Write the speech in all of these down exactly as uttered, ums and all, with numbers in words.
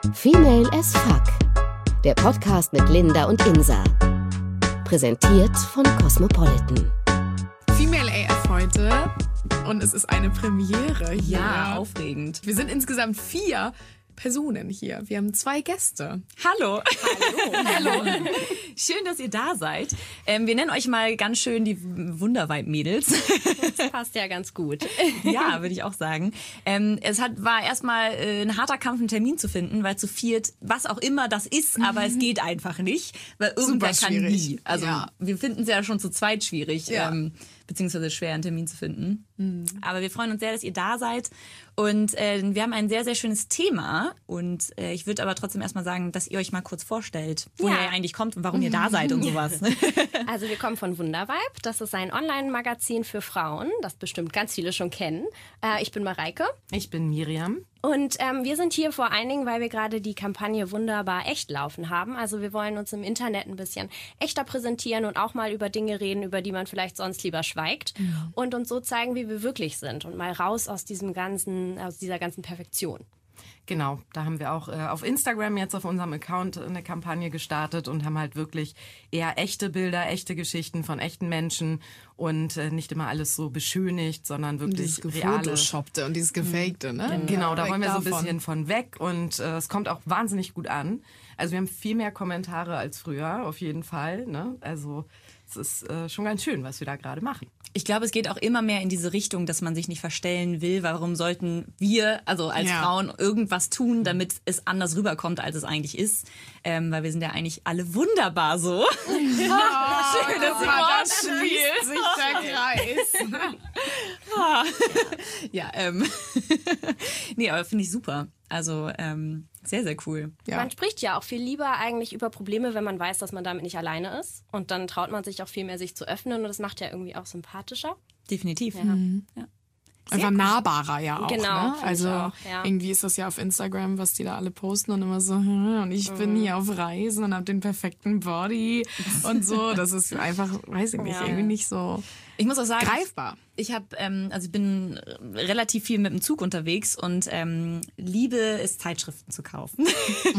Female as Fuck. Der Podcast mit Linda und Insa. Präsentiert von Cosmopolitan. Female A F heute und es ist eine Premiere hier. Ja, aufregend. Wir sind insgesamt vier Personen hier. Wir haben zwei Gäste. Hallo. Hallo. Hallo. Schön, dass ihr da seid. Ähm, wir nennen euch mal ganz schön die Wundervibe-Mädels. Das passt ja ganz gut. Ja, würde ich auch sagen. Ähm, es hat, war erstmal äh, ein harter Kampf, einen Termin zu finden, weil zu viert, was auch immer das ist, aber es geht einfach nicht, weil irgendwer Super kann schwierig. nie. Also Ja. wir finden es ja schon zu zweit schwierig, Ja. ähm, beziehungsweise schwer, einen Termin zu finden. Mhm. Aber wir freuen uns sehr, dass ihr da seid. Und äh, wir haben ein sehr, sehr schönes Thema. Und äh, ich würde aber trotzdem erstmal sagen, dass ihr euch mal kurz vorstellt, woher Ja. ihr eigentlich kommt und warum ihr da seid und sowas. Also wir kommen von Wundervibe. Das ist ein Online-Magazin für Frauen, das bestimmt ganz viele schon kennen. Äh, ich bin Mareike. Ich bin Miriam. Und ähm, wir sind hier vor allen Dingen, weil wir gerade die Kampagne Wunderbar echt laufen haben. Also wir wollen uns im Internet ein bisschen echter präsentieren und auch mal über Dinge reden, über die man vielleicht sonst lieber schweigt. Mhm. Und uns so zeigen, wie wir wirklich sind und mal raus aus diesem ganzen, aus dieser ganzen Perfektion. Genau, da haben wir auch äh, auf Instagram jetzt auf unserem Account eine Kampagne gestartet und haben halt wirklich eher echte Bilder, echte Geschichten von echten Menschen und äh, nicht immer alles so beschönigt, sondern Und wirklich dieses reale. Gefotoshoppte und dieses Gefakte, ne? Genau, da Weg wollen wir so ein davon. bisschen von weg und äh, es kommt auch wahnsinnig gut an. Also wir haben viel mehr Kommentare als früher, auf jeden Fall. Ne? Also es ist äh, schon ganz schön, was wir da gerade machen. Ich glaube, es geht auch immer mehr in diese Richtung, dass man sich nicht verstellen will. Warum sollten wir, also als Ja. Frauen, irgendwas tun, damit es anders rüberkommt, als es eigentlich ist? Ähm, weil wir sind ja eigentlich alle wunderbar so. Oh, Schön, dass guck ihr mal, da Wortspiel. schließt sich der Kreis. Ja, ähm. nee, aber finde ich super. Also ähm, sehr, sehr cool. Ja. Man spricht ja auch viel lieber eigentlich über Probleme, wenn man weiß, dass man damit nicht alleine ist. Und dann traut man sich auch viel mehr, sich zu öffnen. Und das macht ja irgendwie auch sympathischer. Definitiv. Ja. Ja. Einfach nahbarer ja auch, Genau, ne? finde Also ich auch, ja. irgendwie ist das ja auf Instagram, was die da alle posten und immer so, hm, und ich bin hier auf Reisen und hab den perfekten Body und so. Das ist einfach, weiß ich nicht, Ja. irgendwie nicht so Ich muss auch sagen, greifbar. ich habe, ähm, also ich bin relativ viel mit dem Zug unterwegs und ähm, liebe es, Zeitschriften zu kaufen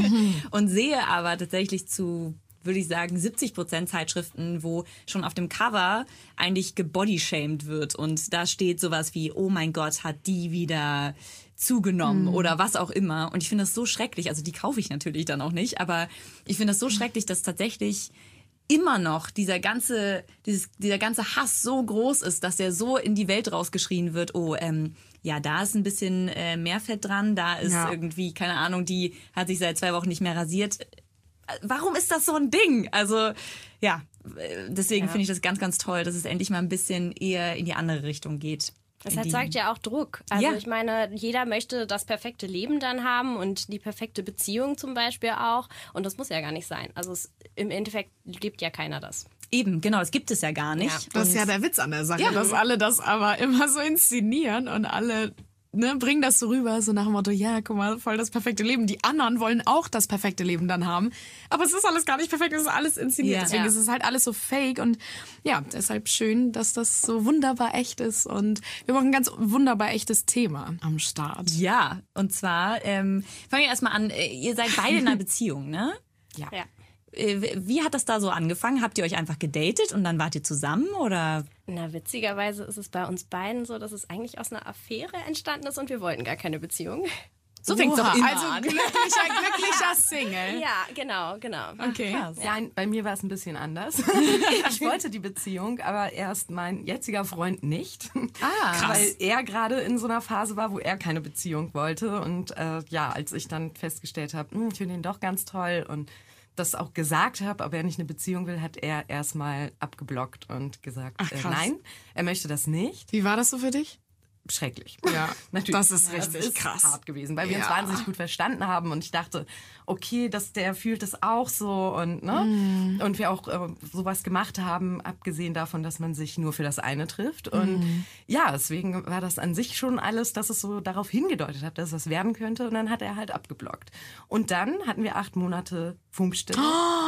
und sehe aber tatsächlich zu, würde ich sagen, siebzig Prozent Zeitschriften, wo schon auf dem Cover eigentlich gebodyshamed wird und da steht sowas wie, oh mein Gott, hat die wieder zugenommen oder was auch immer. Und ich finde das so schrecklich, also die kaufe ich natürlich dann auch nicht, aber ich finde das so schrecklich, dass tatsächlich immer noch dieser ganze, dieses, dieser ganze Hass so groß ist, dass der so in die Welt rausgeschrien wird, oh, ähm, ja, da ist ein bisschen äh, mehr Fett dran, da ist Ja. irgendwie, keine Ahnung, die hat sich seit zwei Wochen nicht mehr rasiert. Warum ist das so ein Ding? Also, ja, äh, deswegen Ja. finde ich das ganz, ganz toll, dass es endlich mal ein bisschen eher in die andere Richtung geht. Das In die- erzeugt ja auch Druck. Also Ja. ich meine, jeder möchte das perfekte Leben dann haben und die perfekte Beziehung zum Beispiel auch. Und das muss ja gar nicht sein. Also es, im Endeffekt lebt ja keiner das. Eben, genau, das gibt es ja gar nicht. Ja. Das ist Und- ja der Witz an der Sache, Ja. dass alle das aber immer so inszenieren und alle ne, bringen das so rüber, so nach dem Motto, ja, guck mal, voll das perfekte Leben. Die anderen wollen auch das perfekte Leben dann haben. Aber es ist alles gar nicht perfekt, es ist alles inszeniert. Ja. Deswegen Ja. ist es halt alles so fake und ja, deshalb schön, dass das so wunderbar echt ist und wir haben auch ein ganz wunderbar echtes Thema am Start. Ja, und zwar, ähm, fangen wir erstmal an, äh, ihr seid beide in einer Beziehung, ne? Ja. Ja. Äh, Wie hat das da so angefangen? Habt ihr euch einfach gedatet und dann wart ihr zusammen oder? Na, witzigerweise ist es bei uns beiden so, dass es eigentlich aus einer Affäre entstanden ist und wir wollten gar keine Beziehung. So fängt's Oha, doch immer also an. glücklicher, glücklicher Single. Ja, genau, genau. Okay. Nein, bei mir war es ein bisschen anders. Ich wollte die Beziehung, aber erst mein jetziger Freund nicht. Ah, krass. Weil er gerade in so einer Phase war, wo er keine Beziehung wollte. Und äh, ja, als ich dann festgestellt habe, hm, ich finde ihn doch ganz toll und das auch gesagt habe, aber er nicht eine Beziehung will, hat er erstmal abgeblockt und gesagt, Ach, äh, krass. nein, er möchte das nicht. Wie war das so für dich? Schrecklich. Ja, Natürlich. das ist richtig das ist krass. hart gewesen, weil wir uns Ja. wahnsinnig gut verstanden haben und ich dachte, okay, dass der fühlt das auch so und ne Mm. und wir auch äh, sowas gemacht haben, abgesehen davon, dass man sich nur für das eine trifft und Mm. ja, deswegen war das an sich schon alles, dass es so darauf hingedeutet hat, dass es werden könnte und dann hat er halt abgeblockt und dann hatten wir acht Monate Funkstille.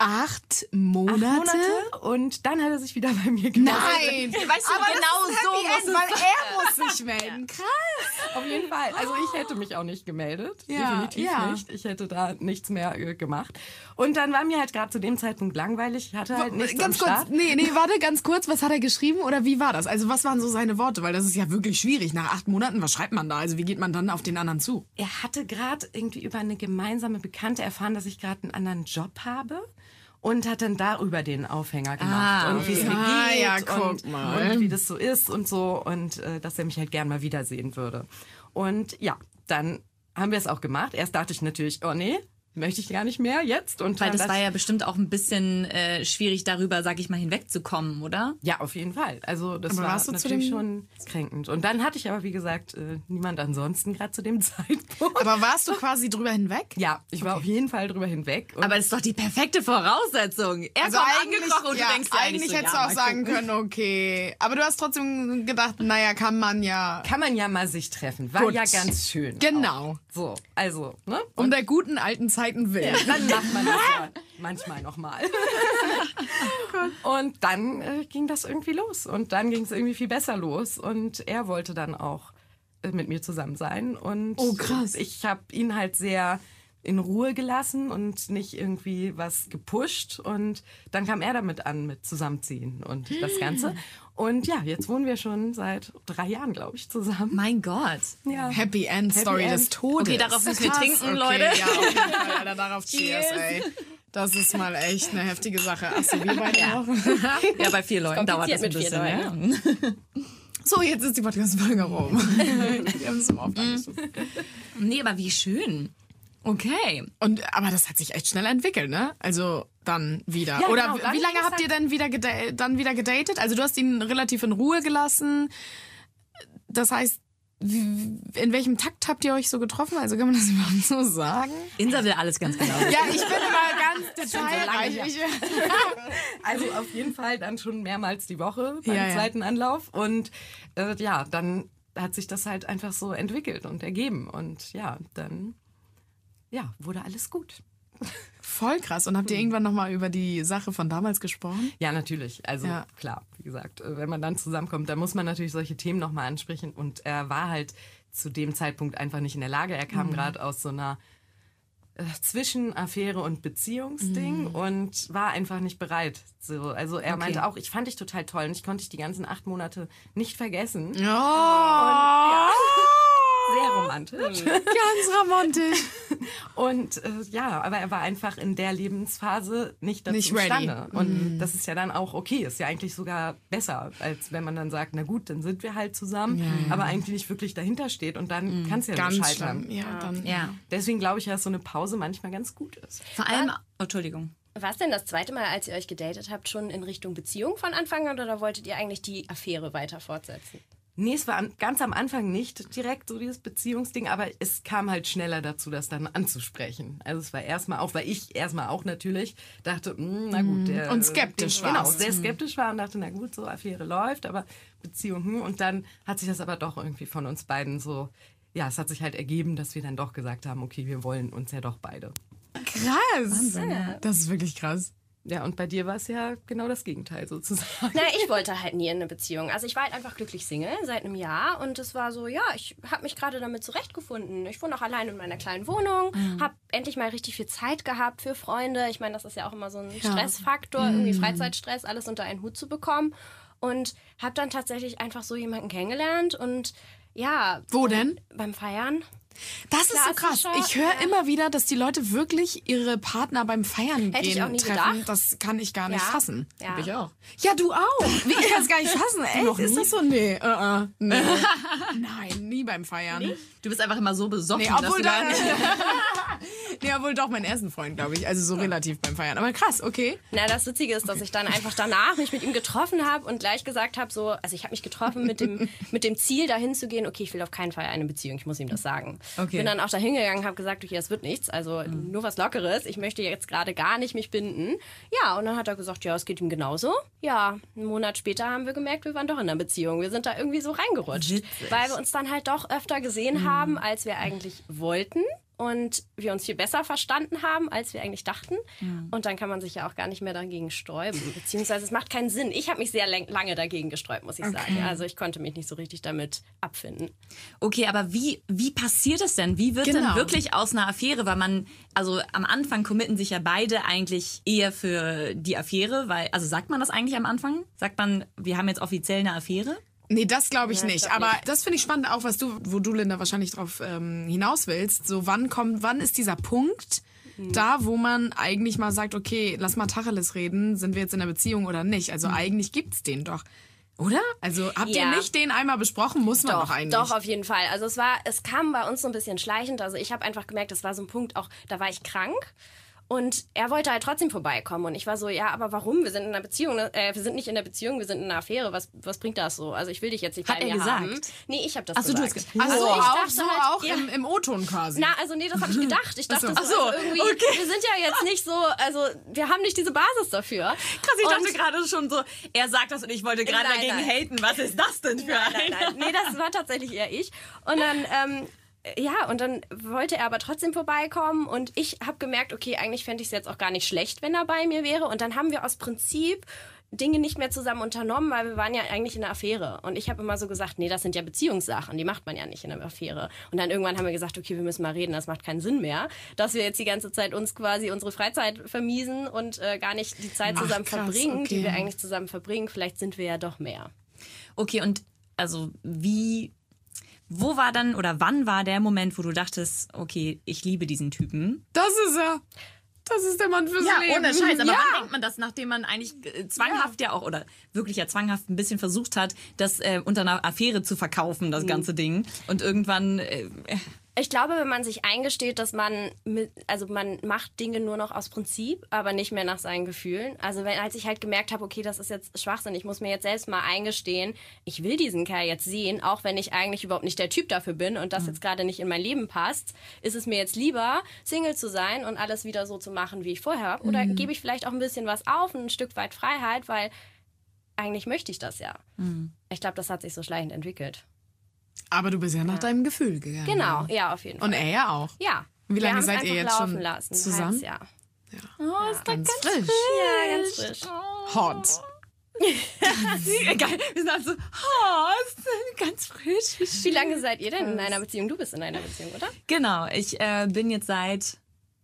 Acht Monate? Acht Monate und dann hat er sich wieder bei mir gemeldet. Nein! Weißt du, aber genau das ist so Happy muss End, es weil sein. er muss sich melden. Krass! Auf jeden Fall. Also ich hätte mich auch nicht gemeldet. Ja, Definitiv ja. nicht. Ich hätte da nichts mehr äh, gemacht. Und dann war mir halt gerade zu dem Zeitpunkt langweilig. Ich hatte halt nichts Ganz am kurz, Start. nee, nee, warte, ganz kurz, was hat er geschrieben oder wie war das? Also was waren so seine Worte? Weil das ist ja wirklich schwierig. Nach acht Monaten, was schreibt man da? Also wie geht man dann auf den anderen zu? Er hatte gerade irgendwie über eine gemeinsame Bekannte erfahren, dass ich gerade einen anderen Job habe. Und hat dann darüber den Aufhänger gemacht. Ah, und wie es mir Ah, geht ja, guck und, mal. und wie das so ist und so. Und äh, dass er mich halt gern mal wiedersehen würde. Und ja, dann haben wir es auch gemacht. Erst dachte ich natürlich, oh nee, möchte ich gar nicht mehr jetzt. Und Weil dann das war dachte ja bestimmt auch ein bisschen äh, schwierig, darüber, sag ich mal, hinwegzukommen, oder? ich, ja, auf jeden Fall. Also das Aber war warst du zu natürlich dem- schon kränkend. Und dann hatte ich aber, wie gesagt, äh, niemand ansonsten gerade zu dem Zeitpunkt. Aber warst du quasi drüber hinweg? Ja, ich war auf jeden Fall drüber hinweg. Und Aber das ist doch die perfekte Voraussetzung. Er Also kommt eigentlich, angekrochen und ja, du denkst dir eigentlich eigentlich so, hättest ja, du auch mal sagen gucken. können, okay. Aber du hast trotzdem gedacht, naja, kann man ja. kann man ja mal sich treffen. War Gut. ja ganz schön. Genau. Auch. So, also, ne? Um der guten alten Zeiten willen. Dann macht man das ja manchmal nochmal. Und dann äh, ging das irgendwie los. Und dann ging es irgendwie viel besser los. Und er wollte dann auch äh, mit mir zusammen sein. Und Oh, krass. äh, ich habe ihn halt sehr in Ruhe gelassen und nicht irgendwie was gepusht. Und dann kam er damit an mit Zusammenziehen und das Ganze. Und ja, jetzt wohnen wir schon seit drei Jahren, glaube ich, zusammen. Mein Gott. Ja. Happy End Story End. des Todes. Okay, darauf müssen wir Krass, trinken, okay, Leute. Ja, auf jeden Fall, Alter, darauf cheers, ey. Das ist mal echt eine heftige Sache. Achso, wir beide auch. Ja, bei vier Leuten dauert das ein kompliziert mit bisschen. vier Ja. So, jetzt ist die Podcast-Folge rum. Wir haben es zum Aufgaben. Nee, aber wie schön. Okay. Und, aber das hat sich echt schnell entwickelt, ne? Also dann wieder. Ja, Oder genau, wie- dann wie lange ging's habt ihr denn wieder geda- dann wieder gedatet? Also du hast ihn relativ in Ruhe gelassen. Das heißt, wie- in welchem Takt habt ihr euch so getroffen? Also kann man das überhaupt so sagen? Insa will alles ganz genau. Ja, ich bin immer ganz detailreich. Ich, Also auf jeden Fall dann schon mehrmals die Woche beim Ja, ja. zweiten Anlauf. Und äh, ja, dann hat sich das halt einfach so entwickelt und ergeben. Und ja, dann ja, wurde alles gut. voll krass. Und habt ihr irgendwann nochmal über die Sache von damals gesprochen? Ja, natürlich. Also Ja. klar, wie gesagt, äh, wenn man dann zusammenkommt, dann muss man natürlich solche Themen nochmal ansprechen. Und er war halt zu dem Zeitpunkt einfach nicht in der Lage. Er kam gerade aus so einer äh, Zwischenaffäre und Beziehungsding und war einfach nicht bereit. So, also er meinte auch, ich fand dich total toll und ich konnte dich die ganzen acht Monate nicht vergessen. Oh, Sehr romantisch. ganz romantisch. Und äh, ja, aber er war einfach in der Lebensphase nicht dazu Nicht ready. imstande. Und das ist ja dann auch okay, ist ja eigentlich sogar besser, als wenn man dann sagt, na gut, dann sind wir halt zusammen, aber eigentlich nicht wirklich dahinter steht und dann kann es ja nur Ganz scheitern. schlimm. Ja, dann. Ja. Deswegen glaube ich, dass so eine Pause manchmal ganz gut ist. Vor allem, oh, Entschuldigung. War es denn das zweite Mal, als ihr euch gedatet habt, schon in Richtung Beziehung von Anfang an oder wolltet ihr eigentlich die Affäre weiter fortsetzen? Nee, es war an, ganz am Anfang nicht direkt so dieses Beziehungsding, aber es kam halt schneller dazu, das dann anzusprechen. Also es war erstmal auch, weil ich erstmal auch natürlich dachte, mh, na gut. Der, Und skeptisch den, Genau, warst. sehr skeptisch war und dachte, na gut, so Affäre läuft, aber Beziehung, hm. Und dann hat sich das aber doch irgendwie von uns beiden so, ja, es hat sich halt ergeben, dass wir dann doch gesagt haben, okay, wir wollen uns ja doch beide. Krass. Das ist wirklich krass. Ja, und bei dir war es ja genau das Gegenteil sozusagen. Na, ich wollte halt nie in eine Beziehung. Also ich war halt einfach glücklich Single seit einem Jahr und es war so, ja, ich habe mich gerade damit zurechtgefunden. Ich wohne auch allein in meiner kleinen Wohnung, habe endlich mal richtig viel Zeit gehabt für Freunde. Ich meine, das ist ja auch immer so ein Stressfaktor, irgendwie Freizeitstress, alles unter einen Hut zu bekommen. Und habe dann tatsächlich einfach so jemanden kennengelernt und ja. Wo denn? Beim Feiern. Das ist so krass. Klassischer, Ich höre ja. immer wieder, dass die Leute wirklich ihre Partner beim Feiern Hätte ich gehen auch nie treffen. gedacht. Das kann ich gar nicht Ja. fassen. Ja. Ich auch. Ja, du auch. Wie, ich kann es gar nicht fassen. Echt? Ist das so? Nee. Uh -uh. nee. Nein, nie beim Feiern. Du bist einfach immer so besoffen, Nee, dass obwohl, du gar da, nicht... nee, obwohl doch mein ersten Freund, glaube ich. Also so relativ beim Feiern. Aber krass, okay. Na, das Witzige ist, dass ich dann einfach danach mich mit ihm getroffen habe und gleich gesagt habe, so, also ich habe mich getroffen mit dem, mit dem Ziel, dahin zu gehen, okay, ich will auf keinen Fall eine Beziehung, ich muss ihm das sagen. Okay. Bin dann auch dahin gegangen, habe gesagt, okay, das wird nichts, also nur was Lockeres, ich möchte jetzt gerade gar nicht mich binden. Ja, und dann hat er gesagt, ja, es geht ihm genauso. Ja, einen Monat später haben wir gemerkt, wir waren doch in einer Beziehung. Wir sind da irgendwie so reingerutscht, Witzig. weil wir uns dann halt doch öfter gesehen haben, als wir eigentlich wollten. und wir uns viel besser verstanden haben, als wir eigentlich dachten. Mhm. Und dann kann man sich ja auch gar nicht mehr dagegen sträuben. Beziehungsweise es macht keinen Sinn. Ich habe mich sehr lange dagegen gesträubt, muss ich okay. sagen. Also ich konnte mich nicht so richtig damit abfinden. Okay, aber wie, wie passiert es denn? Wie wird genau. denn wirklich aus einer Affäre? Weil man, also am Anfang committen sich ja beide eigentlich eher für die Affäre, weil, also sagt man das eigentlich am Anfang? Sagt man, wir haben jetzt offiziell eine Affäre? Nee, das glaube ich Ja, ich nicht. glaub Aber nicht. das finde ich spannend, auch was du, wo du, Linda, wahrscheinlich drauf ähm, hinaus willst. So, wann kommt, wann ist dieser Punkt mhm. da, wo man eigentlich mal sagt, okay, lass mal Tacheles reden, sind wir jetzt in einer Beziehung oder nicht? Also mhm. eigentlich gibt's den doch. Oder? Also habt Ja. ihr nicht den einmal besprochen? Muss man doch, doch eigentlich. Doch, auf jeden Fall. Also es war, es kam bei uns so ein bisschen schleichend. Also ich habe einfach gemerkt, das war so ein Punkt, auch da war ich krank. Und er wollte halt trotzdem vorbeikommen. Und ich war so, ja, aber warum? Wir sind in einer Beziehung. Äh, wir sind nicht in der Beziehung, wir sind in einer Affäre. Was, was bringt das so? Also ich will dich jetzt nicht Hat bei er mir gesagt? haben. Nee, ich habe das Ach so, gesagt. du hast gesagt. Also Also ich auch, dachte so halt, auch ja. im, im O-Ton quasi. Na, also nee, das habe ich gedacht. Ich dachte Ach so. so, Ach so, also irgendwie, okay. wir sind ja jetzt nicht so, also wir haben nicht diese Basis dafür. Krass, ich dachte Und- gerade schon so, er sagt das und ich wollte gerade Nein, dagegen nein. haten. Was ist das denn für Nein, ein... nein, nein. Nee, das war tatsächlich eher ich. Und dann, ähm, ja, und dann wollte er aber trotzdem vorbeikommen und ich habe gemerkt, okay, eigentlich fände ich es jetzt auch gar nicht schlecht, wenn er bei mir wäre. Und dann haben wir aus Prinzip Dinge nicht mehr zusammen unternommen, weil wir waren ja eigentlich in einer Affäre. Und ich habe immer so gesagt, nee, das sind ja Beziehungssachen, die macht man ja nicht in einer Affäre. Und dann irgendwann haben wir gesagt, okay, wir müssen mal reden, das macht keinen Sinn mehr, dass wir jetzt die ganze Zeit uns quasi unsere Freizeit vermiesen und äh, gar nicht die Zeit Ach, zusammen krass, verbringen, okay. die wir eigentlich zusammen verbringen. Vielleicht sind wir ja doch mehr. Okay, und also wie... Wo war dann oder wann war der Moment, wo du dachtest, okay, ich liebe diesen Typen? Das ist er. Das ist der Mann fürs Leben. ohne Scheiß. Aber ja. wann denkt man das, nachdem man eigentlich äh, zwanghaft ja. auch, oder wirklich ja zwanghaft ein bisschen versucht hat, das äh, unter einer Affäre zu verkaufen, das ganze Ding. Und irgendwann... Äh, Ich glaube, wenn man sich eingesteht, dass man mit, also man macht Dinge nur noch aus Prinzip, aber nicht mehr nach seinen Gefühlen. Also wenn, als ich halt gemerkt habe, okay, das ist jetzt Schwachsinn, ich muss mir jetzt selbst mal eingestehen, ich will diesen Kerl jetzt sehen, auch wenn ich eigentlich überhaupt nicht der Typ dafür bin und das jetzt gerade nicht in mein Leben passt, ist es mir jetzt lieber, Single zu sein und alles wieder so zu machen, wie ich vorher habe. Oder mhm. gebe ich vielleicht auch ein bisschen was auf, ein Stück weit Freiheit, weil eigentlich möchte ich das ja. Mhm. Ich glaube, das hat sich so schleichend entwickelt. Aber du bist ja nach deinem Gefühl gegangen. Genau, ja, auf jeden Fall. Und er ja auch. Ja. Wie lange wir seid ihr jetzt laufen schon lassen, zusammen? Ein halbes Jahr. oh, ist Ganz das frisch. Ja, ganz frisch. Hot. Geil. Wir sind halt so, oh, ist ganz frisch. Wie lange seid ihr denn in einer Beziehung? Du bist in einer Beziehung, oder? Genau, ich äh, bin jetzt seit,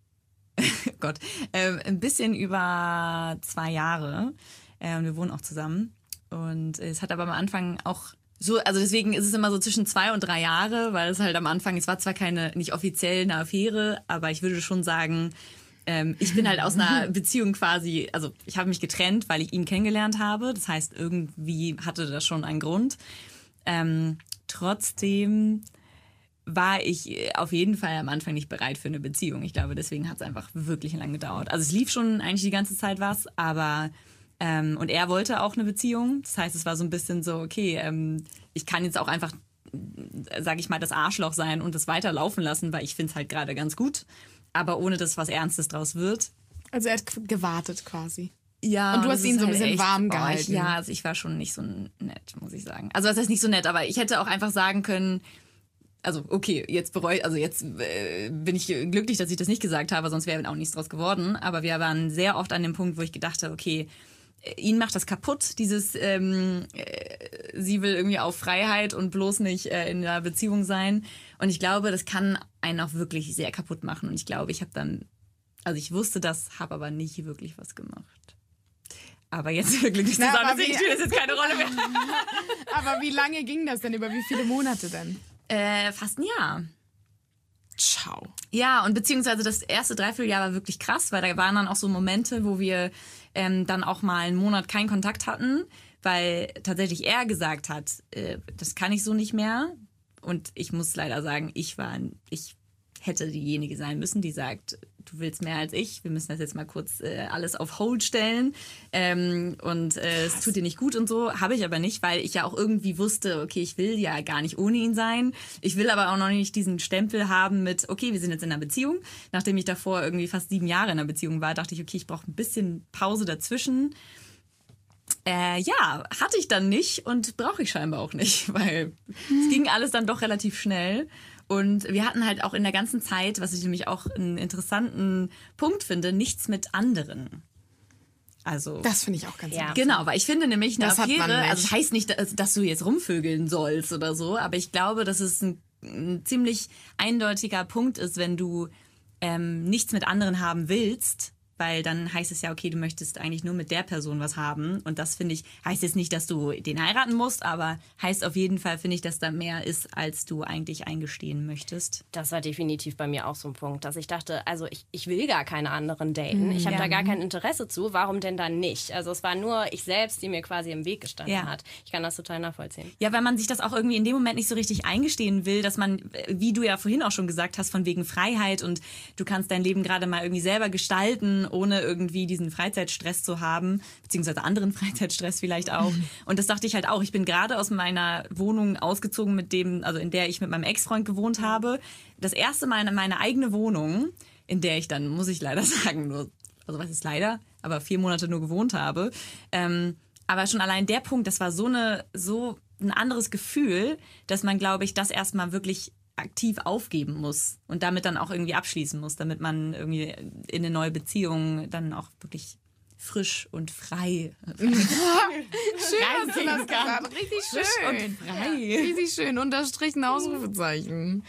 oh Gott, äh, ein bisschen über zwei Jahre. Äh, wir wohnen auch zusammen. Und es hat aber am Anfang auch so, also deswegen ist es immer so zwischen zwei und drei Jahre, weil es halt am Anfang, es war zwar keine, nicht offiziell eine Affäre, aber ich würde schon sagen, ähm, ich bin halt aus einer Beziehung quasi, also ich habe mich getrennt, weil ich ihn kennengelernt habe. Das heißt, irgendwie hatte das schon einen Grund. Ähm, trotzdem war ich auf jeden Fall am Anfang nicht bereit für eine Beziehung. Ich glaube, deswegen hat es einfach wirklich lange gedauert. Also es lief schon eigentlich die ganze Zeit was, aber ähm, und er wollte auch eine Beziehung. Das heißt, es war so ein bisschen so, okay, ähm, ich kann jetzt auch einfach, sage ich mal, das Arschloch sein und das weiterlaufen lassen, weil ich finde es halt gerade ganz gut. Aber ohne dass was Ernstes draus wird. Also er hat gewartet quasi. Ja, und du hast das ihn ist so ein halt bisschen echt, warm oh, ich, gehalten. ja, also ich war schon nicht so nett, muss ich sagen. Also das heißt nicht so nett, aber ich hätte auch einfach sagen können, also okay, jetzt bereue, also jetzt äh, bin ich glücklich, dass ich das nicht gesagt habe, sonst wäre auch nichts draus geworden. Aber wir waren sehr oft an dem Punkt, wo ich gedacht habe, okay, ihn macht das kaputt, dieses, ähm, äh, sie will irgendwie auf Freiheit und bloß nicht äh, in einer Beziehung sein. Und ich glaube, das kann einen auch wirklich sehr kaputt machen. Und ich glaube, ich habe dann, also ich wusste das, habe aber nicht wirklich was gemacht. Aber jetzt sind wir glücklich Na, zusammen, aber deswegen wie- spielt das jetzt keine Rolle mehr. Aber wie lange ging das denn? Über wie viele Monate denn? Äh, fast ein Jahr. Ciao. Ja, und beziehungsweise das erste Dreivierteljahr war wirklich krass, weil da waren dann auch so Momente, wo wir ähm, dann auch mal einen Monat keinen Kontakt hatten, weil tatsächlich er gesagt hat, äh, das kann ich so nicht mehr. Und ich muss leider sagen, ich war, ich hätte diejenige sein müssen, die sagt, du willst mehr als ich, wir müssen das jetzt mal kurz äh, alles auf Hold stellen ähm, und äh, es tut dir nicht gut und so. Habe ich aber nicht, weil ich ja auch irgendwie wusste, okay, ich will ja gar nicht ohne ihn sein. Ich will aber auch noch nicht diesen Stempel haben mit, okay, wir sind jetzt in einer Beziehung. Nachdem ich davor irgendwie fast sieben Jahre in einer Beziehung war, dachte ich, okay, ich brauche ein bisschen Pause dazwischen. Äh, ja, hatte ich dann nicht und brauche ich scheinbar auch nicht, weil es ging alles dann doch relativ schnell. Und wir hatten halt auch in der ganzen Zeit, was ich nämlich auch einen interessanten Punkt finde, nichts mit anderen. Also Das finde ich auch ganz Ja. genau, weil ich finde nämlich eine Das hat man Affäre, nicht. also das heißt nicht, dass, dass du jetzt rumvögeln sollst oder so, aber ich glaube, dass es ein, ein ziemlich eindeutiger Punkt ist, wenn du ähm, nichts mit anderen haben willst, weil dann heißt es ja, okay, du möchtest eigentlich nur mit der Person was haben. Und das, finde ich, heißt jetzt nicht, dass du den heiraten musst, aber heißt auf jeden Fall, finde ich, dass da mehr ist, als du eigentlich eingestehen möchtest. Das war definitiv bei mir auch so ein Punkt, dass ich dachte, also ich, ich will gar keine anderen daten. Ich habe ja. da gar kein Interesse zu. Warum denn dann nicht? Also es war nur ich selbst, die mir quasi im Weg gestanden Ja. hat. Ich kann das total nachvollziehen. Ja, weil man sich das auch irgendwie in dem Moment nicht so richtig eingestehen will, dass man, wie du ja vorhin auch schon gesagt hast, von wegen Freiheit und du kannst dein Leben gerade mal irgendwie selber gestalten, ohne irgendwie diesen Freizeitstress zu haben, beziehungsweise anderen Freizeitstress vielleicht auch. Und das dachte ich halt auch. Ich bin gerade aus meiner Wohnung ausgezogen, mit dem, also in der ich mit meinem Ex-Freund gewohnt habe. Das erste Mal in meine eigene Wohnung, in der ich dann, muss ich leider sagen, nur, also was ist leider, aber vier Monate nur gewohnt habe. Ähm, aber schon allein der Punkt, das war so eine, so ein anderes Gefühl, dass man, glaube ich, das erstmal wirklich aktiv aufgeben muss und damit dann auch irgendwie abschließen muss, damit man irgendwie in eine neue Beziehung dann auch wirklich frisch und frei. Schön, dass du das gesagt hast. Richtig schön. frei. Richtig schön. Unterstrichen Ausrufezeichen.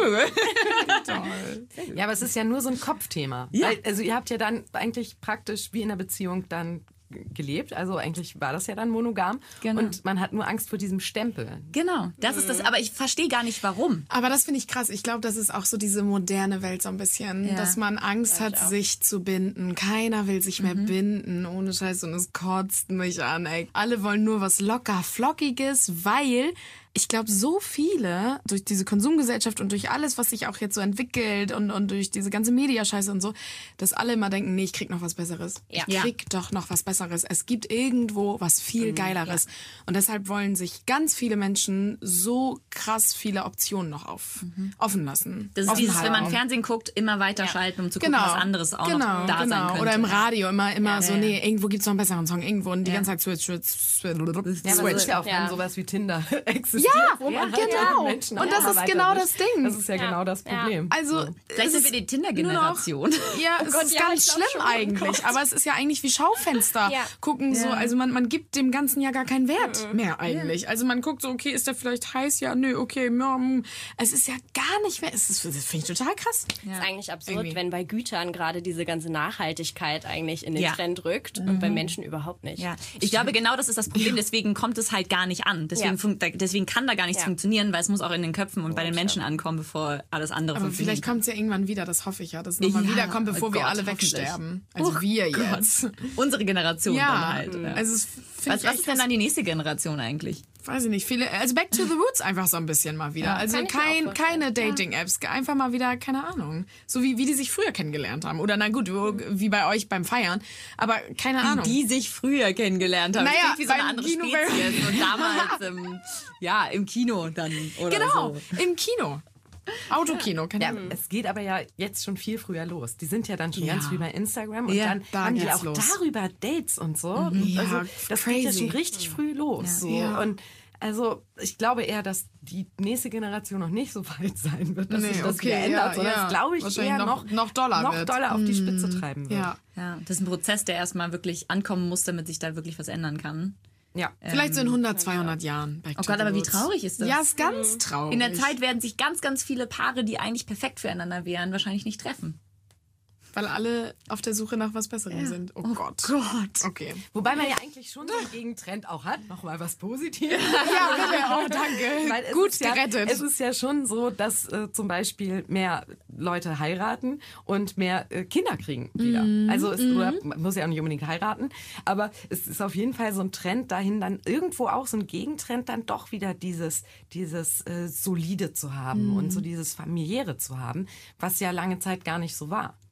Toll. Ja, aber es ist ja nur so ein Kopfthema. Ja. Weil, also ihr habt ja dann eigentlich praktisch wie in der Beziehung dann gelebt. Also eigentlich war das ja dann monogam. Genau. Und man hat nur Angst vor diesem Stempel. Genau, das ist das. Aber ich verstehe gar nicht, warum. Aber das finde ich krass. Ich glaube, das ist auch so diese moderne Welt so ein bisschen, Ja. dass man Angst hat, sich zu binden. Keiner will sich mehr binden, ohne Scheiß. Und es kotzt mich an, ey. Alle wollen nur was locker Flockiges, weil ich glaube, so viele durch diese Konsumgesellschaft und durch alles, was sich auch jetzt so entwickelt und, und durch diese ganze Mediascheiße und so, dass alle immer denken, nee, ich krieg noch was Besseres. Ja. Ich krieg doch noch was Besseres. Es gibt irgendwo was viel Geileres. Und deshalb wollen sich ganz viele Menschen so krass viele Optionen noch auf, offen lassen. Das ist Offen dieses, wenn man halten. Fernsehen guckt, immer weiterschalten, um zu gucken, Genau. was anderes auch genau, noch da genau. sein könnte. Oder im Radio immer, immer so, ja. nee, irgendwo gibt's noch einen besseren Song, irgendwo und die Ja. ganze Zeit switch, switch, switch, Ja, aber es switch. ist ja auch, Ja. wenn sowas wie Tinder existiert, Ja, wo man ja, halt genau. mit Menschen Und das auch ist mal genau weiter das Ding. Das ist ja, Ja. genau das Ja. Problem. Also, Vielleicht es sind wir die ist Tinder-Generation. nur noch- Ja, es Gott, ist ja, ganz ich glaub schlimm schon. Oh eigentlich. Aber es ist ja eigentlich wie Schaufenster Ja. gucken so. Ja. Also man, man gibt dem Ganzen ja gar keinen Wert mehr eigentlich. Also man guckt so, okay, ist der vielleicht heiß? Ja, nö, okay. Ja, mm. Es ist ja gar nicht mehr. Es ist, das finde ich total krass. Das ist eigentlich absurd, Irgendwie. wenn bei Gütern gerade diese ganze Nachhaltigkeit eigentlich in den Ja. Trend rückt und bei Menschen überhaupt nicht. Ja, ich glaube, genau das ist das Problem. Deswegen kommt es halt gar nicht an. Deswegen, Ja. funkt, deswegen kann da gar nichts Ja. funktionieren, weil es muss auch in den Köpfen und bei den Menschen ankommen, bevor alles andere Aber funktioniert. vielleicht kommt es ja irgendwann wieder, das hoffe ich ja, dass es nochmal Ja, wiederkommt, bevor oh wir Gott, alle hoffentlich. wegsterben. Also Oh wir Gott. jetzt. Unsere Generation Ja, dann halt. Ja. also es finde was ich was echt ist denn krass. dann die nächste Generation eigentlich? Weiß ich nicht, viele, also back to the roots einfach so ein bisschen mal wieder. Also Kann ich mir auch kein, vorstellen. keine Dating-Apps, einfach mal wieder, keine Ahnung. So wie, wie die sich früher kennengelernt haben. Oder na gut, wie bei euch beim Feiern. Aber keine Ahnung. Die sich früher kennengelernt haben. Naja, Das klingt wie so eine beim andere Kino- Spezies. Und damals im, ja, im Kino dann oder Genau, so. im Kino. Autokino, keine Ja, Ahnung. es geht aber ja jetzt schon viel früher los. Die sind ja dann schon Ja. ganz früh bei Instagram und Ja, dann da haben die geht's auch los. darüber Dates und so. Ja, Also das geht ja crazy. schon richtig früh los. So. Ja. Und also ich glaube eher, dass die nächste Generation noch nicht so weit sein wird, dass Nee, sich das okay, wieder ändert, ja, sondern ja. das glaube ich Wahrscheinlich eher noch- noch, noch doller noch wird. doller auf die Spitze treiben wird. Ja. Ja, das ist ein Prozess, der erstmal wirklich ankommen muss, damit sich da wirklich was ändern kann. Ja. Vielleicht so in hundert, zweihundert Jahren. Back Oh to Gott, the aber wie roots. traurig ist das? Ja, ist ganz traurig. In der Zeit werden sich ganz, ganz viele Paare, die eigentlich perfekt füreinander wären, wahrscheinlich nicht treffen. Weil alle auf der Suche nach was Besserem sind. Oh, Gott. Gott. Okay. Wobei man ja eigentlich schon so einen Gegentrend auch hat. Nochmal was Positives. Ja, bitte. Oh, danke. Weil es Gut ist ja, gerettet. Es ist ja schon so, dass äh, zum Beispiel mehr Leute heiraten und mehr äh, Kinder kriegen wieder. Mhm. Also es oder, man muss ja auch nicht unbedingt heiraten, aber es ist auf jeden Fall so ein Trend dahin, dann irgendwo auch so ein Gegentrend, dann doch wieder dieses, dieses äh, Solide zu haben Mhm. und so dieses Familiäre zu haben, was ja lange Zeit gar nicht so war.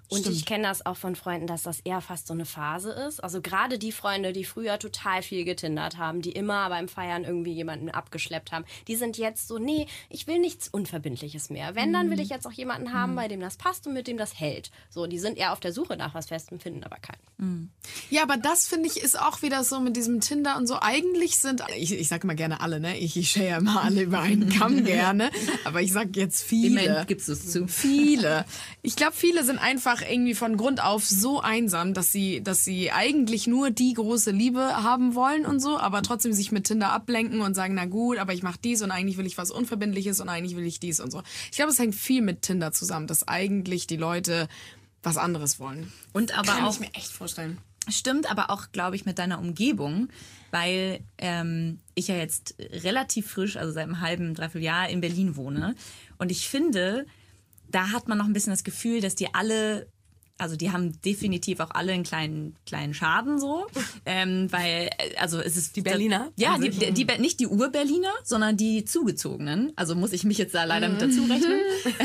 Und Stimmt. ich kenne das auch von Freunden, dass das eher fast so eine Phase ist. Also gerade die Freunde, die früher total viel getindert haben, die immer beim Feiern irgendwie jemanden abgeschleppt haben, die sind jetzt so, nee, ich will nichts Unverbindliches mehr. Wenn, dann will ich jetzt auch jemanden haben, bei dem das passt und mit dem das hält. So, die sind eher auf der Suche nach was Festem, finden aber keinen. Ja, aber das, finde ich, ist auch wieder so mit diesem Tinder und so. Eigentlich sind, ich, ich sage immer gerne alle, ne? Ich, ich schere ja immer alle über einen Kamm gerne. Aber ich sag jetzt viele. Immerhin gibst du es zu. Viele. Ich glaube, viele sind einfach irgendwie von Grund auf so einsam, dass sie, dass sie eigentlich nur die große Liebe haben wollen und so, aber trotzdem sich mit Tinder ablenken und sagen, na gut, aber ich mache dies und eigentlich will ich was Unverbindliches und eigentlich will ich dies und so. Ich glaube, es hängt viel mit Tinder zusammen, dass eigentlich die Leute was anderes wollen. Und aber Kann auch ich mir echt vorstellen. Stimmt aber auch, glaube ich, mit deiner Umgebung, weil ähm, ich ja jetzt relativ frisch, also seit einem halben, dreiviertel Jahr in Berlin wohne. Und ich finde, da hat man noch ein bisschen das Gefühl, dass die alle, also die haben definitiv auch alle einen kleinen kleinen Schaden so, ähm, weil also es ist Die Berliner? ja, die, die, die nicht die Ur-Berliner, sondern die Zugezogenen. Also muss ich mich jetzt da leider mit dazu rechnen.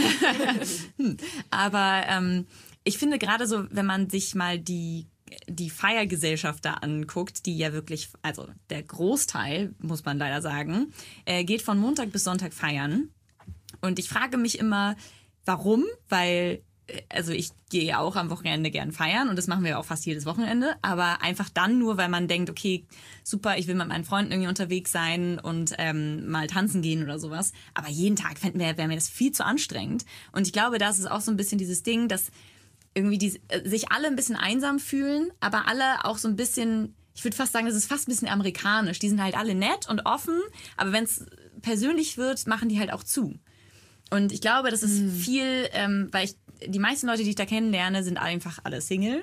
Aber ähm, ich finde gerade so, wenn man sich mal die die Feiergesellschaft da anguckt, die ja wirklich, also der Großteil, muss man leider sagen, äh, geht von Montag bis Sonntag feiern. Und ich frage mich immer, warum? Weil, also ich gehe ja auch am Wochenende gern feiern und das machen wir auch fast jedes Wochenende, aber einfach dann nur, weil man denkt, okay, super, ich will mit meinen Freunden irgendwie unterwegs sein und ähm, mal tanzen gehen oder sowas. Aber jeden Tag fänden wir, wäre mir das viel zu anstrengend. Und ich glaube, das ist auch so ein bisschen dieses Ding, dass irgendwie die, sich alle ein bisschen einsam fühlen, aber alle auch so ein bisschen, ich würde fast sagen, das ist fast ein bisschen amerikanisch. Die sind halt alle nett und offen, aber wenn es persönlich wird, machen die halt auch zu. Und ich glaube, das ist mhm. viel, ähm, weil ich, die meisten Leute, die ich da kennenlerne, sind einfach alle Single.